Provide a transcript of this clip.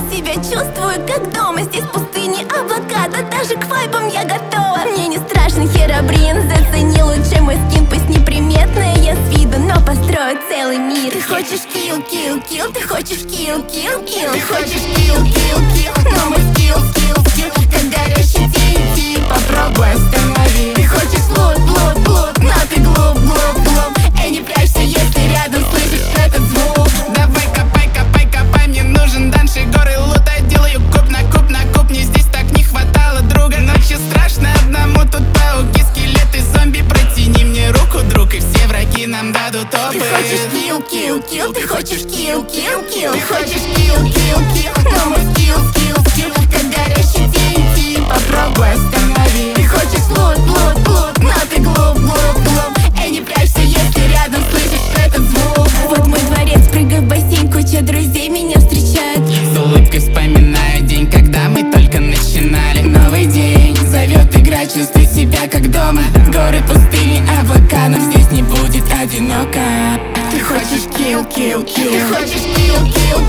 себя чувствую как дома. Здесь пустыни, облака, да даже к вайбам я готова. Мне не страшен Херобрин, зацени лучше мой скин. Пусть неприметная я с виду, но построю целый мир. Ты хочешь килл, килл, килл, ты хочешь килл, килл, килл. Ты хочешь килл, килл, килл, но мой скилл, скилл, скилл как горящий TNT, попробуй останови. Ты хочешь лут, лут, лут, но ты глуп, глуп, глуп. Эй, не прячься, если рядом слышишь этот звук. Давай копай, копай, копай, мне нужен данж и горы лута. Делаю куб на куб на куб, мне здесь так не хватало друга. Ночью страшно одному, тут пауки, скелеты, зомби. Протяни мне руку, друг, и все враги нам дадут опыт. Ты хочешь килл, килл, килл, ты хочешь килл, килл, килл. Ты хочешь килл, килл, килл, но мой скилл, скилл, скилл как горящий TNT, попробуй останови. Ты хочешь лут, лут, лут, но ты глуп, глуп, глуп. Эй, не прячься, если рядом слышишь этот звук. Вот мой дворец, прыгай в бассейн, куча друзей меня встречает. С улыбкой вспоминаю день, когда мы только начинали. Новый день Зовет играть, чувствуй себя как дома. Горы, пустыни, облака, но здесь не будет одиноко. Ты хочешь килл, килл, килл. Ты хочешь килл, килл,